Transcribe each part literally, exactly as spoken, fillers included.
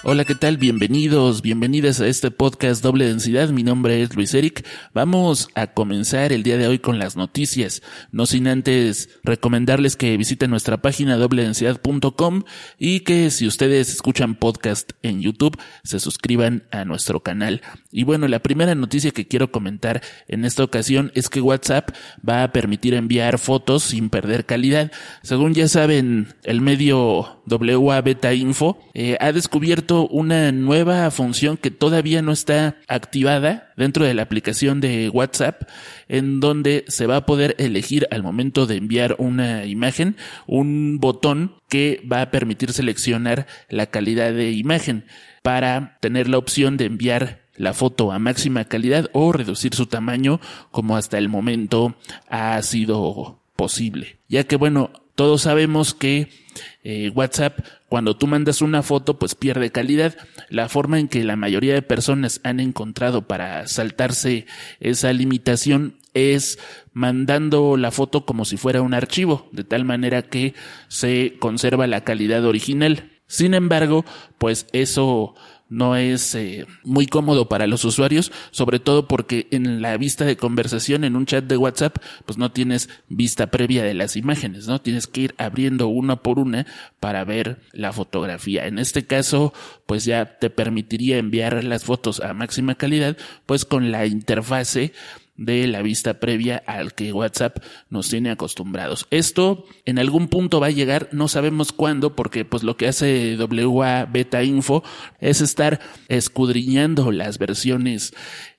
Hola, ¿qué tal? Bienvenidos, bienvenidas a este podcast Doble Densidad. Mi nombre es Luis Eric. Vamos a comenzar el día de hoy con las noticias, no sin antes recomendarles que visiten nuestra página doble densidad punto com y que si ustedes escuchan podcast en YouTube, se suscriban a nuestro canal. Y bueno, la primera noticia que quiero comentar en esta ocasión es que WhatsApp va a permitir enviar fotos sin perder calidad. Según ya saben, el medio W A Beta Info eh, ha descubierto una nueva función que todavía no está activada dentro de la aplicación de WhatsApp, en donde se va a poder elegir al momento de enviar una imagen un botón que va a permitir seleccionar la calidad de imagen para tener la opción de enviar la foto a máxima calidad o reducir su tamaño, como hasta el momento ha sido posible. Ya que bueno, todos sabemos que eh, WhatsApp, cuando tú mandas una foto, pues pierde calidad. La forma en que la mayoría de personas han encontrado para saltarse esa limitación es mandando la foto como si fuera un archivo, de tal manera que se conserva la calidad original. Sin embargo, pues eso no es eh, muy cómodo para los usuarios, sobre todo porque en la vista de conversación en un chat de WhatsApp, pues no tienes vista previa de las imágenes, ¿no? Tienes que ir abriendo una por una para ver la fotografía. En este caso, pues ya te permitiría enviar las fotos a máxima calidad, pues con la interfase de la vista previa al que WhatsApp nos tiene acostumbrados. Esto en algún punto va a llegar, no sabemos cuándo, porque pues lo que hace W A Beta Info es estar escudriñando las versiones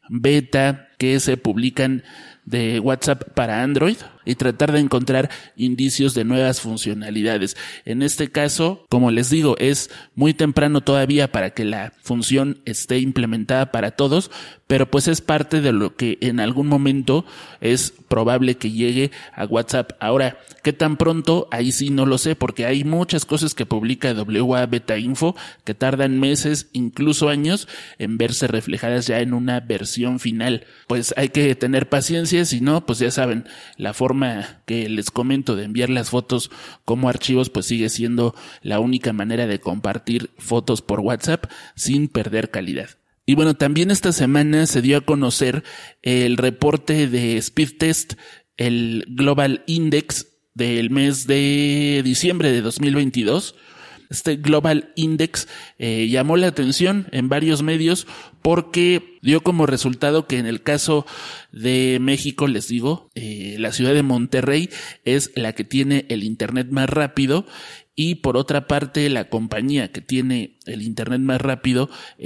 beta que se publican de WhatsApp para Android y tratar de encontrar indicios de nuevas funcionalidades. En este caso, como les digo, es muy temprano todavía para que la función esté implementada para todos, pero pues es parte de lo que en algún momento es probable que llegue a WhatsApp. Ahora, ¿qué tan pronto? Ahí sí no lo sé, porque hay muchas cosas que publica W A Beta Info que tardan meses, incluso años, en verse reflejadas ya en una versión final. Pues hay que tener paciencia, si no, pues ya saben, la forma que les comento de enviar las fotos como archivos pues sigue siendo la única manera de compartir fotos por WhatsApp sin perder calidad. Y bueno, también esta semana se dio a conocer el reporte de Speedtest, el Global Index del mes de diciembre de dos mil veintidós. Este Global Index eh, llamó la atención en varios medios porque dio como resultado que en el caso de México, les digo, eh, la ciudad de Monterrey es la que tiene el internet más rápido y por otra parte la compañía que tiene el internet más rápido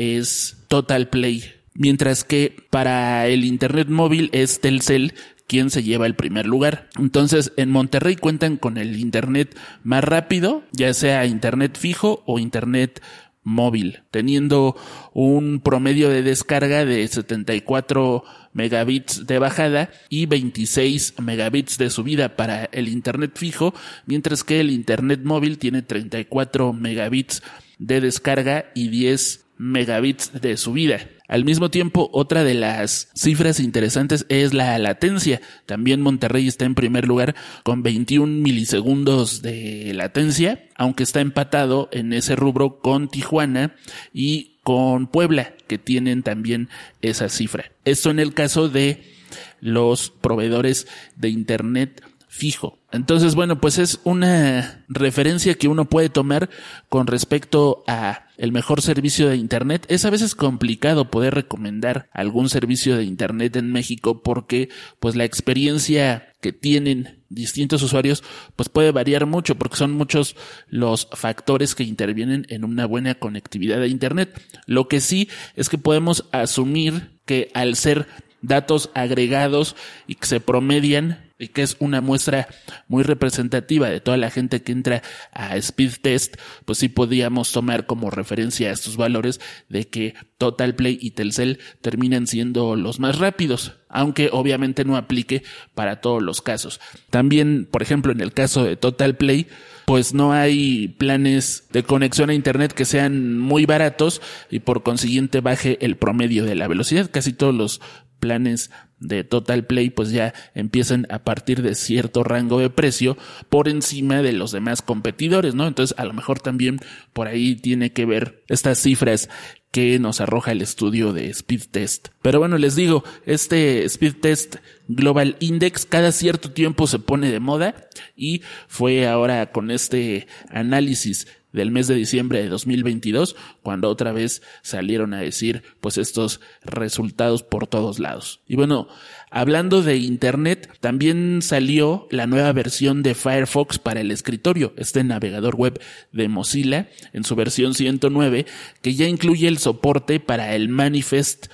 es Total Play, mientras que para el internet móvil es Telcel quien se lleva el primer lugar. Entonces, en Monterrey cuentan con el internet más rápido, ya sea internet fijo o internet móvil, teniendo un promedio de descarga de setenta y cuatro megabits de bajada y veintiséis megabits de subida para el internet fijo, mientras que el internet móvil tiene treinta y cuatro megabits de descarga y diez megabits de subida. Al mismo tiempo, otra de las cifras interesantes es la latencia. También Monterrey está en primer lugar con veintiún milisegundos de latencia, aunque está empatado en ese rubro con Tijuana y con Puebla, que tienen también esa cifra. Esto en el caso de los proveedores de internet fijo. Entonces, bueno, pues es una referencia que uno puede tomar con respecto a el mejor servicio de internet. Es a veces complicado poder recomendar algún servicio de internet en México porque pues la experiencia que tienen distintos usuarios pues puede variar mucho porque son muchos los factores que intervienen en una buena conectividad de internet. Lo que sí es que podemos asumir que al ser datos agregados y que se promedian y que es una muestra muy representativa de toda la gente que entra a Speedtest, pues sí podríamos tomar como referencia estos valores de que Total Play y Telcel terminan siendo los más rápidos, aunque obviamente no aplique para todos los casos. También, por ejemplo, en el caso de Total Play, pues no hay planes de conexión a internet que sean muy baratos y por consiguiente baje el promedio de la velocidad. Casi todos los planes de Total Play pues ya empiezan a partir de cierto rango de precio por encima de los demás competidores, ¿no? Entonces a lo mejor también por ahí tiene que ver estas cifras que nos arroja el estudio de Speedtest. Pero bueno, les digo, este Speedtest Global Index cada cierto tiempo se pone de moda y fue ahora con este análisis del mes de diciembre de dos mil veintidós, cuando otra vez salieron a decir pues estos resultados por todos lados. Y bueno, hablando de internet, también salió la nueva versión de Firefox para el escritorio, este navegador web de Mozilla, en su versión ciento nueve, que ya incluye el soporte para el Manifest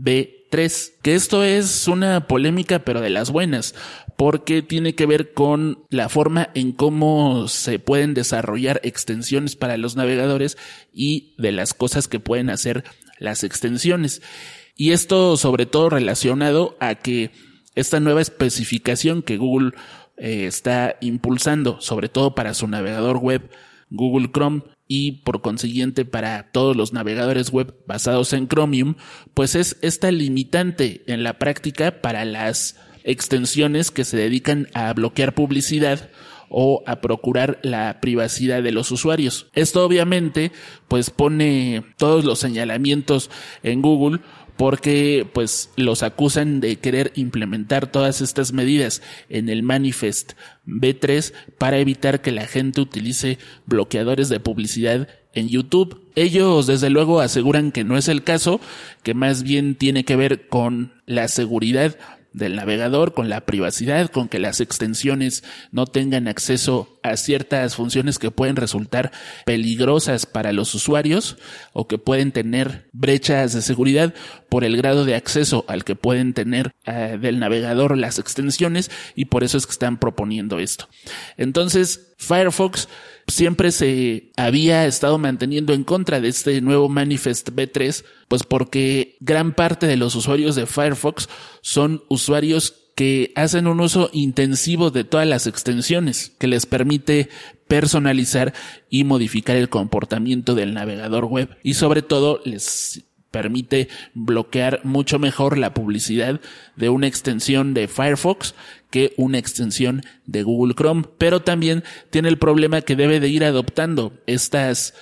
B tres, que esto es una polémica pero de las buenas, porque tiene que ver con la forma en cómo se pueden desarrollar extensiones para los navegadores y de las cosas que pueden hacer las extensiones. Y esto sobre todo relacionado a que esta nueva especificación que Google eh, está impulsando, sobre todo para su navegador web Google Chrome, y por consiguiente para todos los navegadores web basados en Chromium, pues es esta limitante en la práctica para las extensiones que se dedican a bloquear publicidad o a procurar la privacidad de los usuarios. Esto obviamente pues pone todos los señalamientos en Google, porque pues los acusan de querer implementar todas estas medidas en el Manifest B tres para evitar que la gente utilice bloqueadores de publicidad en YouTube. Ellos desde luego aseguran que no es el caso, que más bien tiene que ver con la seguridad del navegador, con la privacidad, con que las extensiones no tengan acceso a ciertas funciones que pueden resultar peligrosas para los usuarios o que pueden tener brechas de seguridad por el grado de acceso al que pueden tener uh, del navegador las extensiones, y por eso es que están proponiendo esto. Entonces, Firefox siempre se había estado manteniendo en contra de este nuevo Manifest B tres, pues porque gran parte de los usuarios de Firefox son usuarios que hacen un uso intensivo de todas las extensiones, que les permite personalizar y modificar el comportamiento del navegador web, y sobre todo les permite bloquear mucho mejor la publicidad de una extensión de Firefox que una extensión de Google Chrome. Pero también tiene el problema que debe de ir adoptando estas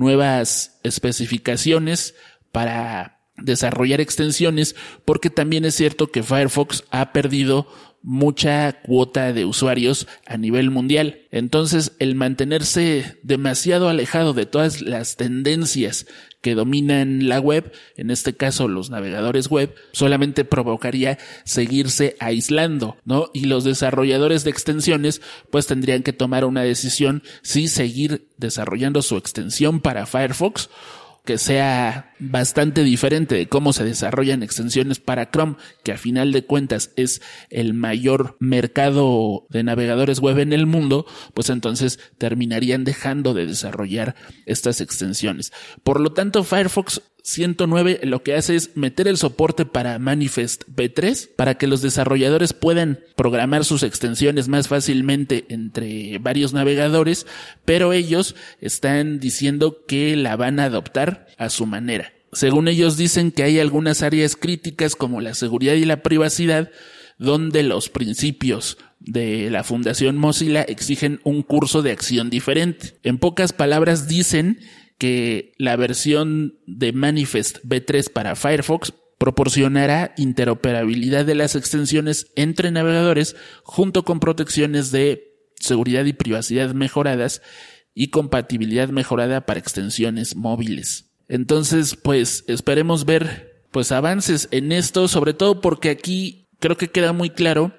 nuevas especificaciones para desarrollar extensiones, porque también es cierto que Firefox ha perdido mucha cuota de usuarios a nivel mundial. Entonces, el mantenerse demasiado alejado de todas las tendencias que dominan la web, en este caso los navegadores web, solamente provocaría seguirse aislando, ¿no? Y los desarrolladores de extensiones pues tendrían que tomar una decisión si seguir desarrollando su extensión para Firefox, que sea bastante diferente de cómo se desarrollan extensiones para Chrome, que a final de cuentas es el mayor mercado de navegadores web en el mundo, pues entonces terminarían dejando de desarrollar estas extensiones. Por lo tanto, Firefox ciento nueve lo que hace es meter el soporte para Manifest B tres para que los desarrolladores puedan programar sus extensiones más fácilmente entre varios navegadores, pero ellos están diciendo que la van a adoptar a su manera. Según ellos dicen que hay algunas áreas críticas como la seguridad y la privacidad donde los principios de la Fundación Mozilla exigen un curso de acción diferente. En pocas palabras dicen que la versión de Manifest B tres para Firefox proporcionará interoperabilidad de las extensiones entre navegadores junto con protecciones de seguridad y privacidad mejoradas y compatibilidad mejorada para extensiones móviles. Entonces, pues esperemos ver pues avances en esto, sobre todo porque aquí creo que queda muy claro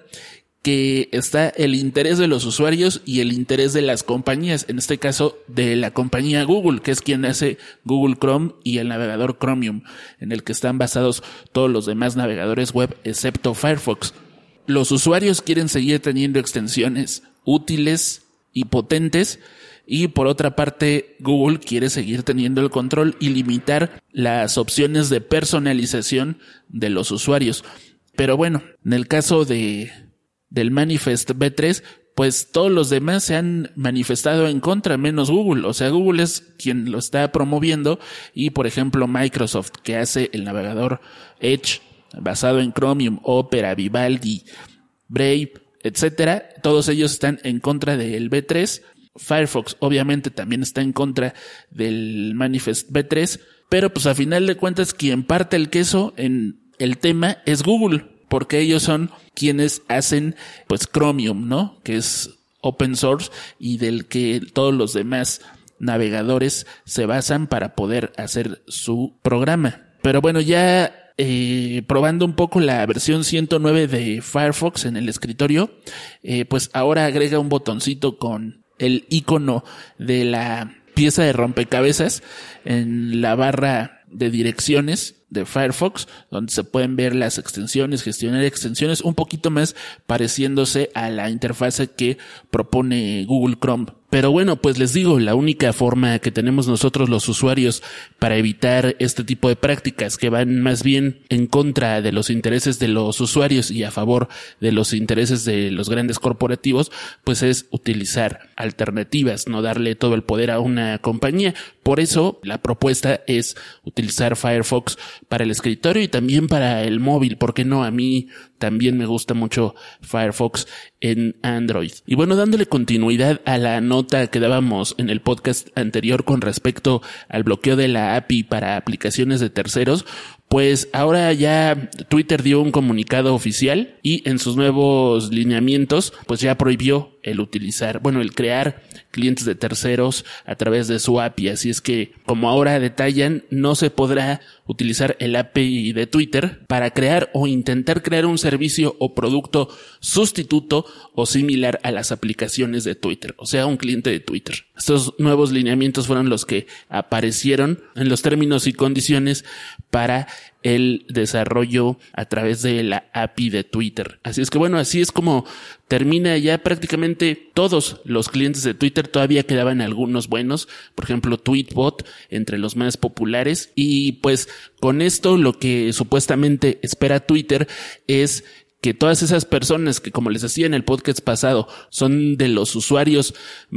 que está el interés de los usuarios y el interés de las compañías, en este caso de la compañía Google, que es quien hace Google Chrome y el navegador Chromium, en el que están basados todos los demás navegadores web excepto Firefox. Los usuarios quieren seguir teniendo extensiones útiles y potentes, y por otra parte Google quiere seguir teniendo el control y limitar las opciones de personalización de los usuarios. Pero bueno, en el caso de del Manifest B tres, pues todos los demás se han manifestado en contra, menos Google. O sea, Google es quien lo está promoviendo, y por ejemplo Microsoft, que hace el navegador Edge, basado en Chromium, Opera, Vivaldi, Brave, etcétera, todos ellos están en contra del V tres. Firefox obviamente también está en contra del Manifest V tres, pero pues a final de cuentas quien parte el queso en el tema es Google, porque ellos son quienes hacen pues Chromium, ¿no? Que es open source y del que todos los demás navegadores se basan para poder hacer su programa. Pero bueno, ya Eh, probando un poco la versión ciento nueve de Firefox en el escritorio, eh, pues ahora agrega un botoncito con el icono de la pieza de rompecabezas en la barra de direcciones de Firefox, donde se pueden ver las extensiones, gestionar extensiones, un poquito más pareciéndose a la interfase que propone Google Chrome. Pero bueno, pues les digo, la única forma que tenemos nosotros los usuarios para evitar este tipo de prácticas que van más bien en contra de los intereses de los usuarios y a favor de los intereses de los grandes corporativos, pues es utilizar alternativas, no darle todo el poder a una compañía. Por eso la propuesta es utilizar Firefox para el escritorio y también para el móvil. ¿Por qué no? A mí también me gusta mucho Firefox en Android. Y bueno, dándole continuidad a la nota que dábamos en el podcast anterior con respecto al bloqueo de la A P I para aplicaciones de terceros, pues ahora ya Twitter dio un comunicado oficial y en sus nuevos lineamientos pues ya prohibió el utilizar, bueno, el crear clientes de terceros a través de su A P I. Así es que, como ahora detallan, no se podrá utilizar el A P I de Twitter para crear o intentar crear un servicio o producto sustituto o similar a las aplicaciones de Twitter, o sea, un cliente de Twitter. Estos nuevos lineamientos fueron los que aparecieron en los términos y condiciones para el desarrollo a través de la A P I de Twitter. Así es que bueno, así es como termina ya prácticamente todos los clientes de Twitter. Todavía quedaban algunos buenos, por ejemplo Tweetbot entre los más populares, y pues con esto lo que supuestamente espera Twitter es que todas esas personas que, como les decía en el podcast pasado, son de los usuarios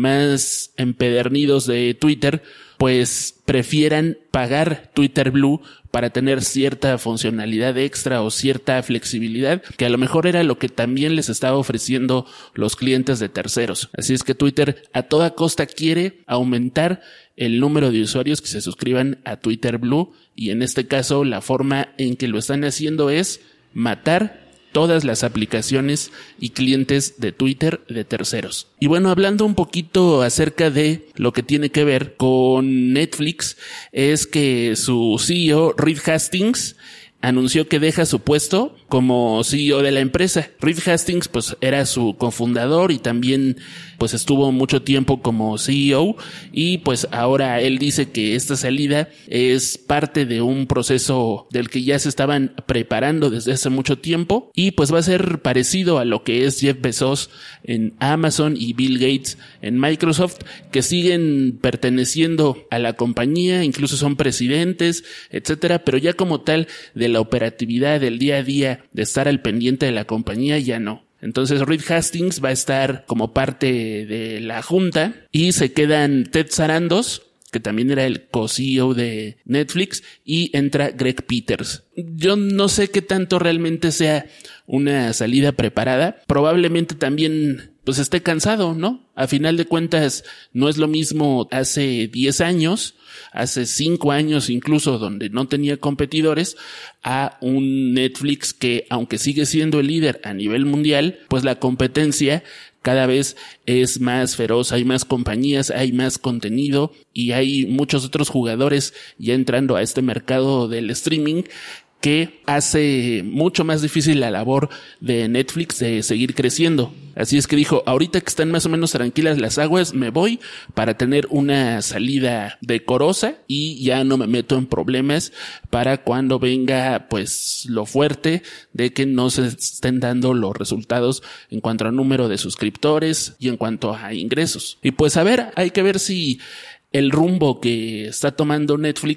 más empedernidos de Twitter, pues prefieran pagar Twitter Blue para tener cierta funcionalidad extra o cierta flexibilidad, que a lo mejor era lo que también les estaba ofreciendo los clientes de terceros. Así es que Twitter a toda costa quiere aumentar el número de usuarios que se suscriban a Twitter Blue, y en este caso la forma en que lo están haciendo es matar todas las aplicaciones y clientes de Twitter de terceros. Y bueno, hablando un poquito acerca de lo que tiene que ver con Netflix, es que su C E O, Reed Hastings, anunció que deja su puesto como C E O de la empresa. Reed Hastings pues era su cofundador y también pues estuvo mucho tiempo como C E O, y pues ahora él dice que esta salida es parte de un proceso del que ya se estaban preparando desde hace mucho tiempo, y pues va a ser parecido a lo que es Jeff Bezos en Amazon y Bill Gates en Microsoft, que siguen perteneciendo a la compañía, incluso son presidentes, etcétera, pero ya como tal de la operatividad del día a día, de estar al pendiente de la compañía, ya no. Entonces Reed Hastings va a estar como parte de la junta, y se quedan Ted Sarandos, que también era el co-C E O de Netflix, y entra Greg Peters. Yo no sé qué tanto realmente sea una salida preparada. Probablemente también pues esté cansado, ¿no? A final de cuentas no es lo mismo hace diez años, hace cinco años incluso, donde no tenía competidores, a un Netflix que, aunque sigue siendo el líder a nivel mundial, pues la competencia cada vez es más feroz, hay más compañías, hay más contenido y hay muchos otros jugadores ya entrando a este mercado del streaming, que hace mucho más difícil la labor de Netflix de seguir creciendo. Así es que dijo, ahorita que están más o menos tranquilas las aguas, me voy para tener una salida decorosa y ya no me meto en problemas para cuando venga pues lo fuerte de que no se estén dando los resultados en cuanto a número de suscriptores y en cuanto a ingresos. Y pues a ver, hay que ver si el rumbo que está tomando Netflix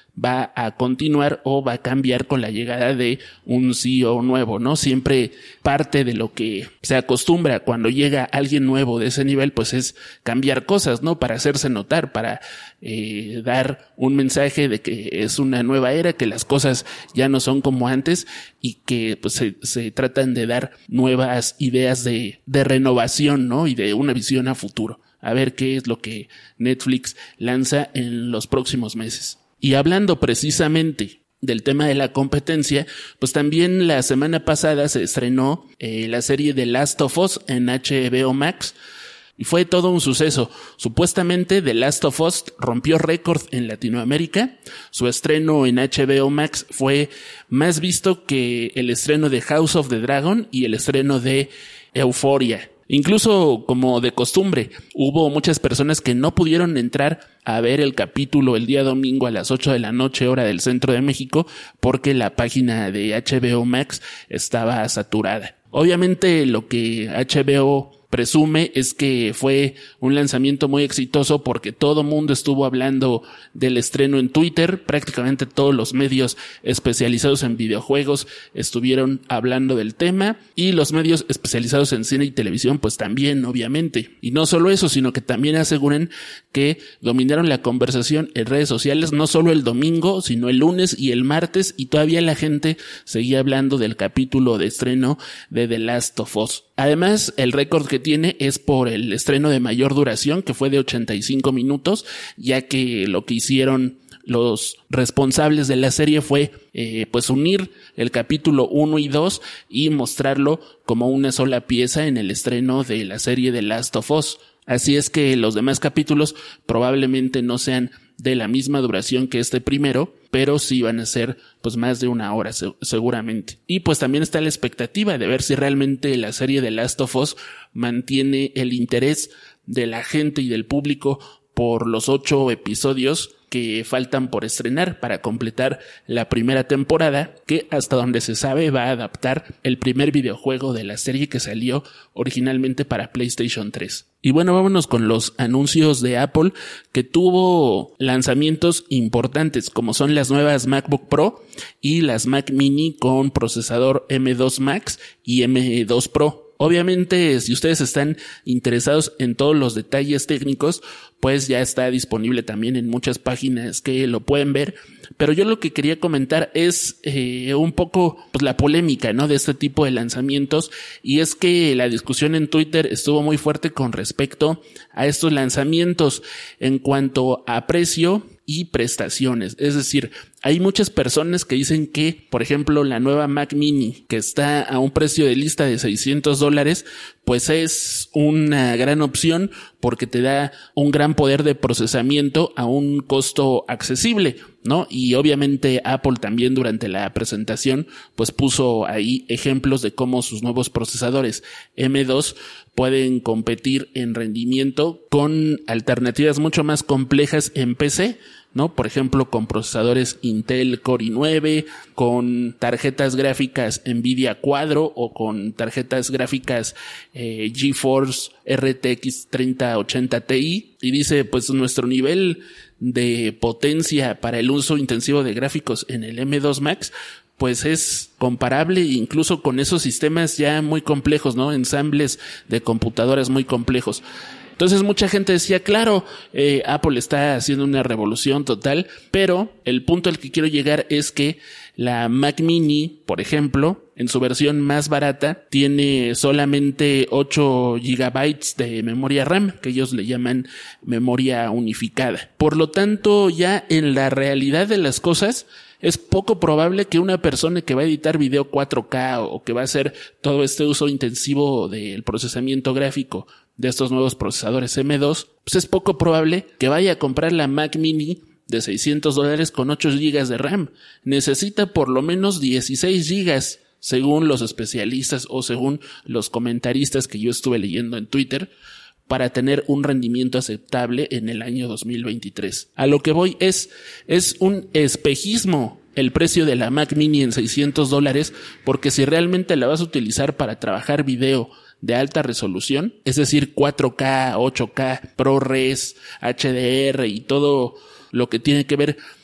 va a continuar o va a cambiar con la llegada de un C E O nuevo, ¿no? Siempre parte de lo que se acostumbra cuando llega alguien nuevo de ese nivel, pues es cambiar cosas, ¿no? Para hacerse notar, para eh, dar un mensaje de que es una nueva era, que las cosas ya no son como antes y que pues se, se tratan de dar nuevas ideas de, de renovación, ¿no? Y de una visión a futuro. A ver qué es lo que Netflix lanza en los próximos meses. Y hablando precisamente del tema de la competencia, pues también la semana pasada se estrenó eh, la serie The Last of Us en H B O Max y fue todo un suceso. Supuestamente The Last of Us rompió récord en Latinoamérica. Su estreno en H B O Max fue más visto que el estreno de House of the Dragon y el estreno de Euphoria. Incluso, como de costumbre, hubo muchas personas que no pudieron entrar a ver el capítulo el día domingo a las ocho de la noche, hora del centro de México, porque la página de H B O Max estaba saturada. Obviamente, lo que H B O presume es que fue un lanzamiento muy exitoso porque todo mundo estuvo hablando del estreno en Twitter. Prácticamente todos los medios especializados en videojuegos estuvieron hablando del tema y los medios especializados en cine y televisión pues también, obviamente. Y no solo eso, sino que también aseguran que dominaron la conversación en redes sociales no solo el domingo, sino el lunes y el martes, y todavía la gente seguía hablando del capítulo de estreno de The Last of Us. Además, el récord que tiene es por el estreno de mayor duración, que fue de ochenta y cinco minutos, ya que lo que hicieron los responsables de la serie fue eh, pues unir el capítulo uno y dos y mostrarlo como una sola pieza en el estreno de la serie The Last of Us. Así es que los demás capítulos probablemente no sean de la misma duración que este primero, pero sí van a ser pues más de una hora se- seguramente. Y pues también está la expectativa de ver si realmente la serie de Last of Us mantiene el interés de la gente y del público por los ocho episodios que faltan por estrenar para completar la primera temporada, que hasta donde se sabe va a adaptar el primer videojuego de la serie que salió originalmente para PlayStation tres. Y bueno, vámonos con los anuncios de Apple, que tuvo lanzamientos importantes como son las nuevas MacBook Pro y las Mac Mini con procesador M dos Max y M dos Pro. Obviamente, si ustedes están interesados en todos los detalles técnicos, pues ya está disponible también en muchas páginas que lo pueden ver. Pero yo lo que quería comentar es eh, un poco pues la polémica, ¿no?, de este tipo de lanzamientos, y es que la discusión en Twitter estuvo muy fuerte con respecto a estos lanzamientos en cuanto a precio y prestaciones. Es decir, hay muchas personas que dicen que, por ejemplo, la nueva Mac Mini, que está a un precio de lista de seiscientos dólares, pues es una gran opción porque te da un gran poder de procesamiento a un costo accesible, ¿no? Y obviamente Apple también durante la presentación pues puso ahí ejemplos de cómo sus nuevos procesadores M dos pueden competir en rendimiento con alternativas mucho más complejas en P C, ¿no? Por ejemplo, con procesadores Intel Core i nueve, con tarjetas gráficas Nvidia Quadro o con tarjetas gráficas eh, GeForce R T X treinta ochenta Ti. Y dice, pues nuestro nivel de potencia para el uso intensivo de gráficos en el M dos Max pues es comparable incluso con esos sistemas ya muy complejos, ¿no? Ensambles de computadoras muy complejos. Entonces mucha gente decía, claro, eh, Apple está haciendo una revolución total, pero el punto al que quiero llegar es que la Mac Mini, por ejemplo, en su versión más barata, tiene solamente ocho gigabytes de memoria RAM, que ellos le llaman memoria unificada. Por lo tanto, ya en la realidad de las cosas, es poco probable que una persona que va a editar video cuatro K o que va a hacer todo este uso intensivo del procesamiento gráfico de estos nuevos procesadores M dos, pues es poco probable que vaya a comprar la Mac Mini de seiscientos dólares con ocho gigas de RAM. Necesita por lo menos dieciséis gigas, según los especialistas o según los comentaristas que yo estuve leyendo en Twitter, para tener un rendimiento aceptable en el año dos mil veintitrés. A lo que voy es, es un espejismo el precio de la Mac Mini en seiscientos dólares, porque si realmente la vas a utilizar para trabajar video de alta resolución, es decir, cuatro K, ocho K, ProRes, H D R y todo lo que tiene que ver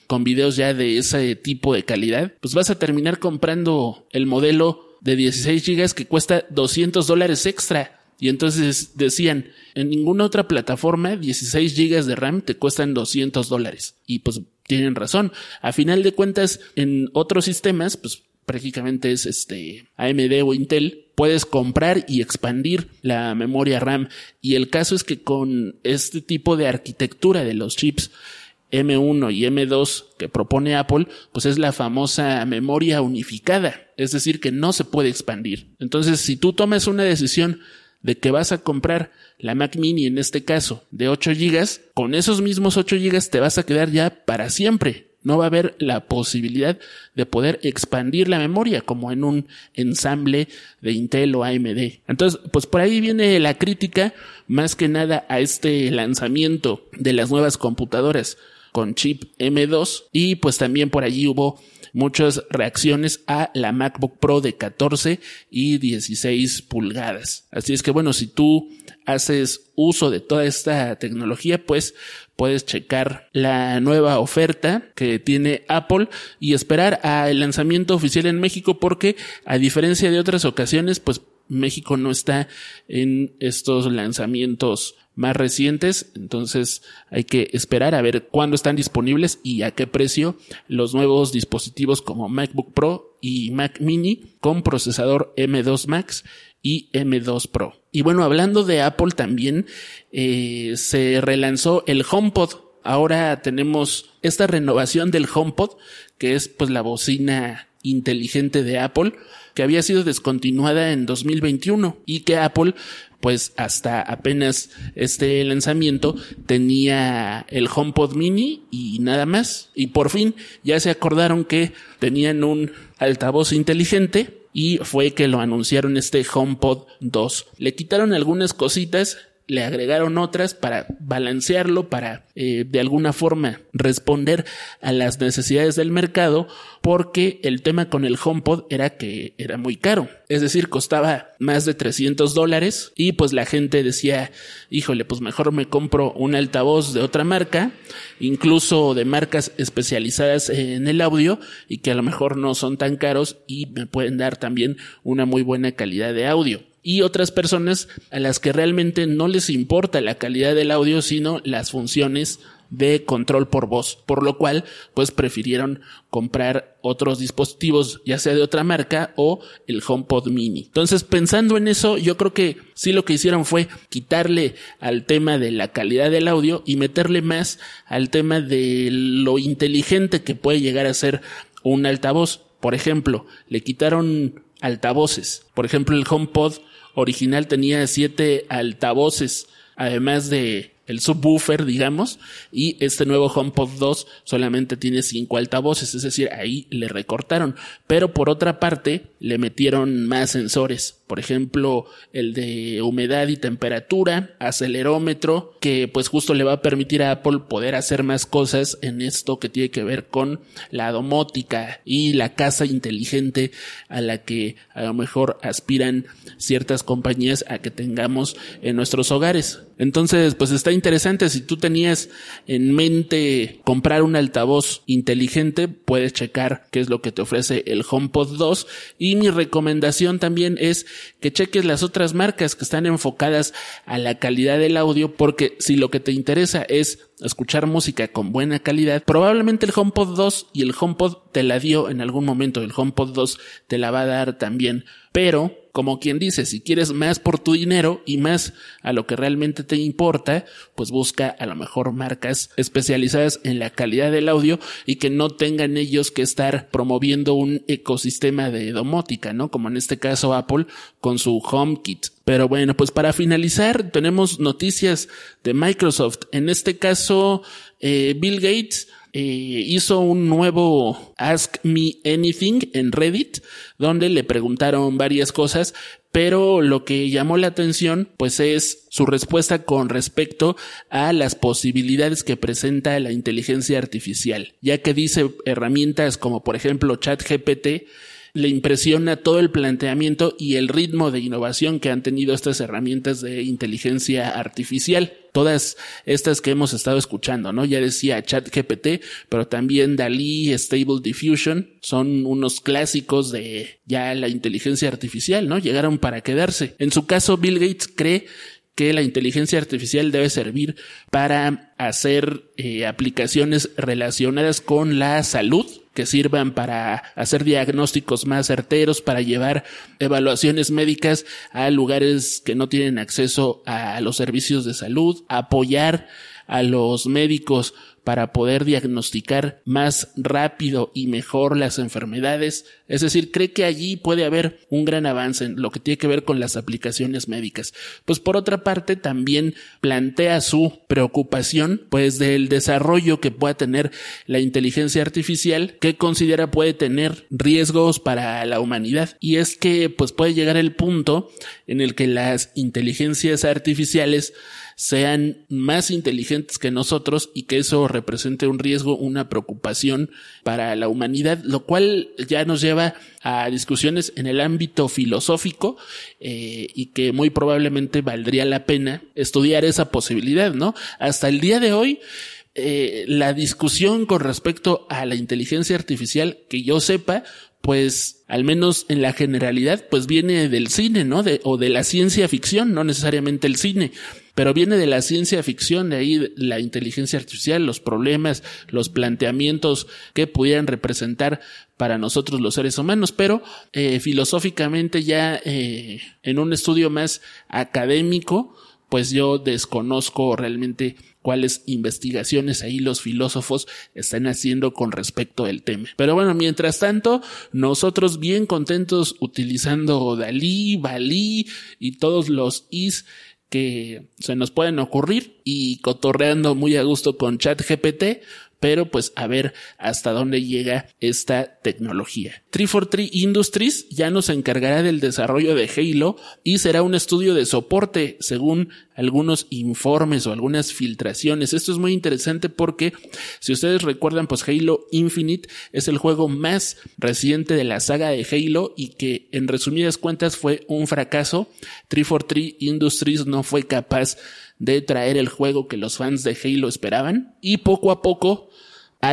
con videos ya de ese tipo de calidad, pues vas a terminar comprando el modelo de dieciséis gigas que cuesta doscientos dólares extra. Y entonces decían, en ninguna otra plataforma dieciséis gigas de RAM te cuestan doscientos dólares. Y pues tienen razón. A final de cuentas, en otros sistemas, pues prácticamente es este A M D o Intel, puedes comprar y expandir la memoria RAM. Y el caso es que con este tipo de arquitectura de los chips M uno y M dos que propone Apple, pues es la famosa memoria unificada. Es decir, que no se puede expandir. Entonces, si tú tomas una decisión de que vas a comprar la Mac Mini, en este caso, de ocho gigas, con esos mismos ocho gigas te vas a quedar ya para siempre. No va a haber la posibilidad de poder expandir la memoria como en un ensamble de Intel o A M D. Entonces, pues por ahí viene la crítica más que nada a este lanzamiento de las nuevas computadoras con chip M dos, y pues también por allí hubo muchas reacciones a la MacBook Pro de catorce y dieciséis pulgadas. Así es que bueno, si tú haces uso de toda esta tecnología, pues puedes checar la nueva oferta que tiene Apple y esperar al lanzamiento oficial en México, porque a diferencia de otras ocasiones, pues México no está en estos lanzamientos más recientes, entonces hay que esperar a ver cuándo están disponibles y a qué precio los nuevos dispositivos como MacBook Pro y Mac Mini con procesador M dos Max y M dos Pro. Y bueno, hablando de Apple también, eh, se relanzó el HomePod. Ahora tenemos esta renovación del HomePod, que es pues la bocina inteligente de Apple, que había sido descontinuada en dos mil veintiuno y que Apple, pues hasta apenas este lanzamiento, tenía el HomePod Mini y nada más. Y por fin ya se acordaron que tenían un altavoz inteligente y fue que lo anunciaron, este HomePod dos. Le quitaron algunas cositas, le agregaron otras para balancearlo, para eh, de alguna forma responder a las necesidades del mercado, porque el tema con el HomePod era que era muy caro. Es decir, costaba más de trescientos dólares y pues la gente decía, híjole, pues mejor me compro un altavoz de otra marca, incluso de marcas especializadas en el audio y que a lo mejor no son tan caros y me pueden dar también una muy buena calidad de audio. Y otras personas a las que realmente no les importa la calidad del audio, sino las funciones de control por voz, por lo cual pues prefirieron comprar otros dispositivos, ya sea de otra marca o el HomePod Mini. Entonces, pensando en eso, yo creo que sí lo que hicieron fue quitarle al tema de la calidad del audio y meterle más al tema de lo inteligente que puede llegar a ser un altavoz. Por ejemplo, le quitaron altavoces. Por ejemplo, el HomePod original tenía siete altavoces, además de el subwoofer, digamos, y este nuevo HomePod dos solamente tiene cinco altavoces, es decir, ahí le recortaron, pero por otra parte le metieron más sensores, por ejemplo, el de humedad y temperatura, acelerómetro, que pues justo le va a permitir a Apple poder hacer más cosas en esto que tiene que ver con la domótica y la casa inteligente a la que a lo mejor aspiran ciertas compañías a que tengamos en nuestros hogares. Entonces, pues está interesante. Si tú tenías en mente comprar un altavoz inteligente, puedes checar qué es lo que te ofrece el HomePod dos. Y mi recomendación también es que cheques las otras marcas que están enfocadas a la calidad del audio, porque si lo que te interesa es escuchar música con buena calidad, probablemente el HomePod dos y el HomePod te la dio en algún momento, el HomePod dos te la va a dar también, pero como quien dice, si quieres más por tu dinero y más a lo que realmente te importa, pues busca a lo mejor marcas especializadas en la calidad del audio y que no tengan ellos que estar promoviendo un ecosistema de domótica, ¿no? Como en este caso Apple con su HomeKit. Pero bueno, pues para finalizar tenemos noticias de Microsoft. En este caso, eh, Bill Gates Eh, hizo un nuevo Ask Me Anything en Reddit, donde le preguntaron varias cosas, pero lo que llamó la atención pues es su respuesta con respecto a las posibilidades que presenta la inteligencia artificial, ya que dice herramientas como por ejemplo ChatGPT le impresiona todo el planteamiento y el ritmo de innovación que han tenido estas herramientas de inteligencia artificial. todas estas que hemos estado escuchando, ¿no? Ya decía ChatGPT, pero también DALL-E, Stable Diffusion, son unos clásicos de ya la inteligencia artificial, ¿no? Llegaron para quedarse. En su caso, Bill Gates cree que la inteligencia artificial debe servir para hacer eh, aplicaciones relacionadas con la salud, que sirvan para hacer diagnósticos más certeros, para llevar evaluaciones médicas a lugares que no tienen acceso a los servicios de salud, apoyar a los médicos para poder diagnosticar más rápido y mejor las enfermedades. Es decir, cree que allí puede haber un gran avance en lo que tiene que ver con las aplicaciones médicas. Pues por otra parte también plantea su preocupación pues del desarrollo que pueda tener la inteligencia artificial, que considera puede tener riesgos para la humanidad. Y es que pues puede llegar el punto en el que las inteligencias artificiales sean más inteligentes que nosotros y que eso represente un riesgo, una preocupación para la humanidad, lo cual ya nos lleva a discusiones en el ámbito filosófico eh, y que muy probablemente valdría la pena estudiar esa posibilidad, ¿no? Hasta el día de hoy, eh, la discusión con respecto a la inteligencia artificial, que yo sepa, pues al menos en la generalidad, pues viene del cine, ¿no? De, o de la ciencia ficción, no necesariamente el cine, pero viene de la ciencia ficción, de ahí la inteligencia artificial, los problemas, los planteamientos que pudieran representar para nosotros los seres humanos, pero eh, filosóficamente ya eh, en un estudio más académico, pues yo desconozco realmente cuáles investigaciones ahí los filósofos están haciendo con respecto al tema. Pero bueno, mientras tanto, nosotros bien contentos utilizando DALL-E, VALL-E y todos los Is que se nos pueden ocurrir y cotorreando muy a gusto con ChatGPT, pero pues a ver hasta dónde llega esta tecnología. trescientos cuarenta y tres Industries ya nos encargará del desarrollo de Halo y será un estudio de soporte según algunos informes o algunas filtraciones. Esto es muy interesante porque si ustedes recuerdan, pues Halo Infinite es el juego más reciente de la saga de Halo y que en resumidas cuentas fue un fracaso. trescientos cuarenta y tres Industries no fue capaz de traer el juego que los fans de Halo esperaban y poco a poco ha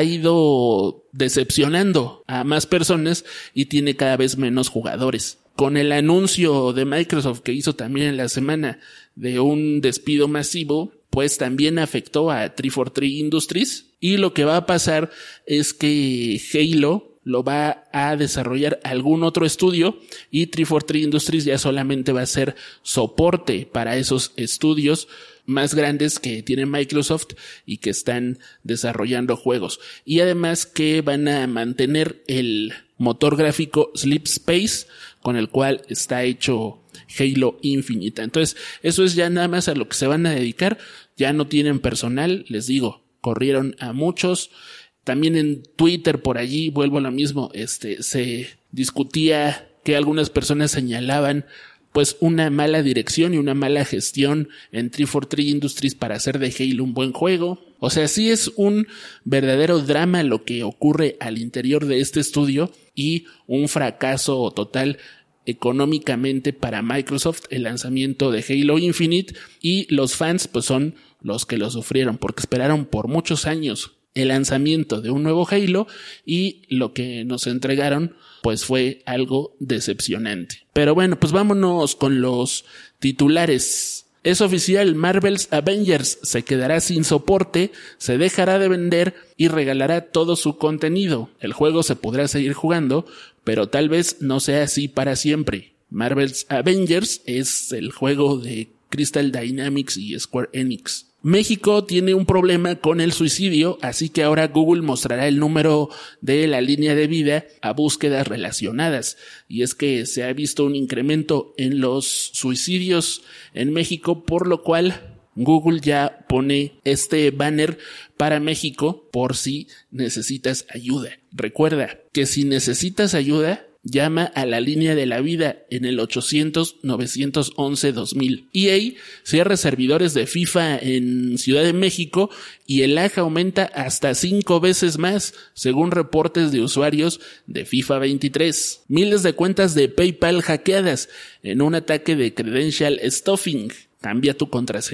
ido decepcionando a más personas y tiene cada vez menos jugadores. Con el anuncio de Microsoft que hizo también en la semana de un despido masivo, pues también afectó a trescientos cuarenta y tres Industries y lo que va a pasar es que Halo lo va a desarrollar algún otro estudio y trescientos cuarenta y tres Industries ya solamente va a ser soporte para esos estudios más grandes que tiene Microsoft y que están desarrollando juegos. Y además que van a mantener el motor gráfico Sleep Space con el cual está hecho Halo Infinite. Entonces, eso es ya nada más a lo que se van a dedicar. Ya no tienen personal, les digo, corrieron a muchos. También en Twitter por allí, vuelvo a lo mismo, este, se discutía que algunas personas señalaban pues una mala dirección y una mala gestión en trescientos cuarenta y tres Industries para hacer de Halo un buen juego. O sea, sí es un verdadero drama lo que ocurre al interior de este estudio y un fracaso total económicamente para Microsoft el lanzamiento de Halo Infinite, y los fans pues son los que lo sufrieron porque esperaron por muchos años el lanzamiento de un nuevo Halo y lo que nos entregaron pues fue algo decepcionante. Pero bueno, pues vámonos con los titulares. Es oficial, Marvel's Avengers se quedará sin soporte, se dejará de vender y regalará todo su contenido. El juego se podrá seguir jugando, pero tal vez no sea así para siempre. Marvel's Avengers es el juego de Crystal Dynamics y Square Enix. México tiene un problema con el suicidio, así que ahora Google mostrará el número de la línea de vida a búsquedas relacionadas. Y es que se ha visto un incremento en los suicidios en México, por lo cual Google ya pone este banner para México por si necesitas ayuda. Recuerda que si necesitas ayuda, llama a la línea de la vida en el ochocientos, novecientos once, dos mil. E A cierra servidores de FIFA en Ciudad de México y el lag aumenta hasta cinco veces más, según reportes de usuarios de FIFA veintitrés. Miles de cuentas de PayPal hackeadas en un ataque de credential stuffing. Cambia tu contraseña.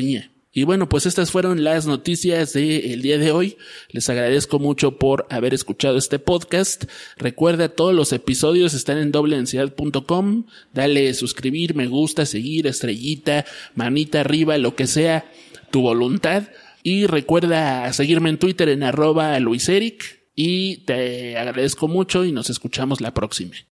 Y bueno, pues estas fueron las noticias del día de hoy. Les agradezco mucho por haber escuchado este podcast. Recuerda, todos los episodios están en doble densidad punto com. Dale suscribir, me gusta, seguir, estrellita, manita arriba, lo que sea tu voluntad. Y recuerda seguirme en Twitter en arroba luiseric. Y te agradezco mucho y nos escuchamos la próxima.